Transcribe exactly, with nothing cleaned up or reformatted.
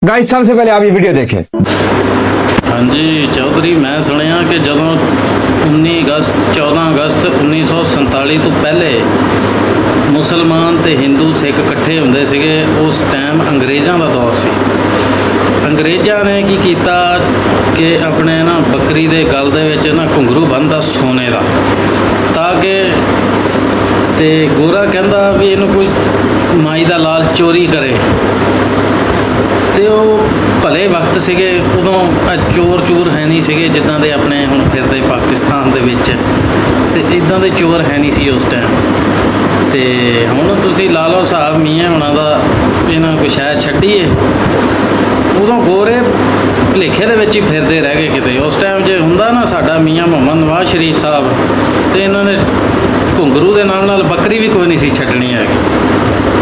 Guys सबसे पहले आप ये वीडियो देखें। हाँ जी चौधरी, मैं सुनिया कि जदों उन्नीस अगस्त चौदह अगस्त उन्नीस सौ संताली तो पहले मुसलमान ते हिंदू सिख इकट्ठे हुंदे सीगे, उस टाइम अंग्रेज़ों का दौर सी। अंग्रेज़ों ने की कीता कि अपने ना बकरी दे गल दे विच ना घुंघरू बन्नदा सोने का, ताकि ते गोरा कहंदा भी इहनूं कोई माई दा लाल चोरी करे। तो भले वक्त सीगे उदों चोर चूर है नहीं सीगे जिद्दां दे अपने हुण फिरदे पाकिस्तान दे विच, ते इदां दे चोर है नहीं सी उस टाइम। तो हुण तुसीं ला लो हिसाब मियाँ हुणां दा, इन्हां कोई शै छड्डीए। उदों गोरे भुलेखे दे विच ही फिरदे रह गए किते। उस टाइम जे हुंदा ना साडा मियाँ मुहम्मद नवाज शरीफ साहब, तो इन्हां ने घुंघरू दे नाल नाल बकरी भी कोई नहीं सी छड्डनी हैगी।